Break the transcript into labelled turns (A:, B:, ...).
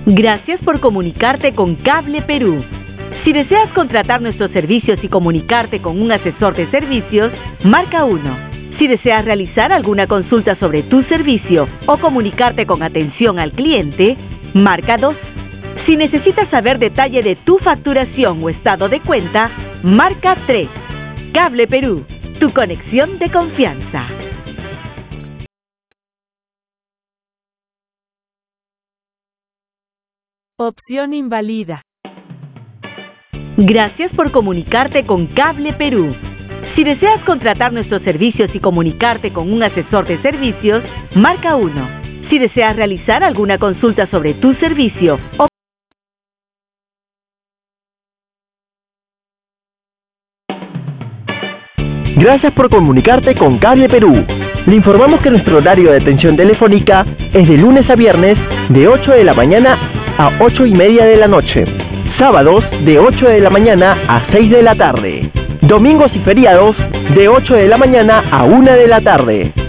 A: Gracias por comunicarte con Cable Perú. Si deseas contratar nuestros servicios y comunicarte con un asesor de servicios, marca 1. Si deseas realizar alguna consulta sobre tu servicio o comunicarte con atención al cliente, marca 2. Si necesitas saber detalle de tu facturación o estado de cuenta, marca 3. Cable Perú, tu conexión de confianza.
B: Opción invalida.
A: Gracias por comunicarte con Cable Perú. Si deseas contratar nuestros servicios y comunicarte con un asesor de servicios, marca 1. Si deseas realizar alguna consulta sobre tu servicio o
C: Gracias por comunicarte con Cable Perú. Le informamos que nuestro horario de atención telefónica es de lunes a viernes de 8 de la mañana a 8:30 de la noche. Sábados de 8 de la mañana a 6 de la tarde. Domingos y feriados de 8 de la mañana a 1 de la tarde.